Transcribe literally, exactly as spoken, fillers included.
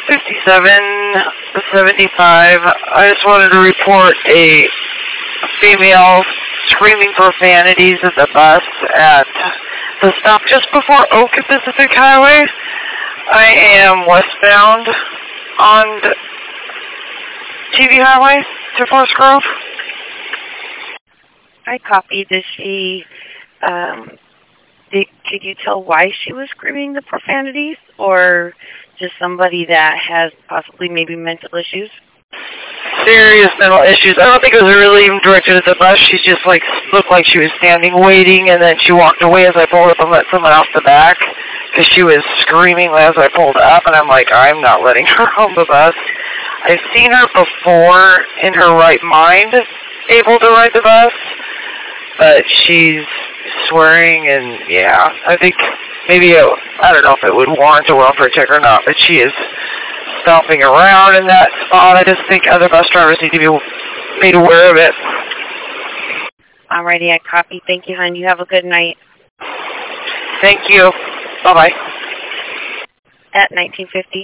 fifty-seven seventy-five. I just wanted to report a female screaming profanities at the bus at the stop just before Oak and Pacific Highway. I am westbound on T V Highway to Forest Grove. I copied. Did she, um, did, could you tell why she was screaming the profanities, or just somebody that has possibly maybe mental issues? Serious mental issues. I don't think it was really even directed at the bus. She just like looked like she was standing waiting, and then she walked away as I pulled up and let someone off the back because she was screaming as I pulled up, and I'm like, I'm not letting her on the bus. I've seen her before in her right mind able to ride the bus, but she's swearing, and yeah, I think maybe, it, I don't know if it would warrant a welfare check or not, but she is stomping around in that spot. I just think other bus drivers need to be made aware of it. Alrighty, I copy. Thank you, hon. You have a good night. Thank you. Bye-bye. At nineteen fifty.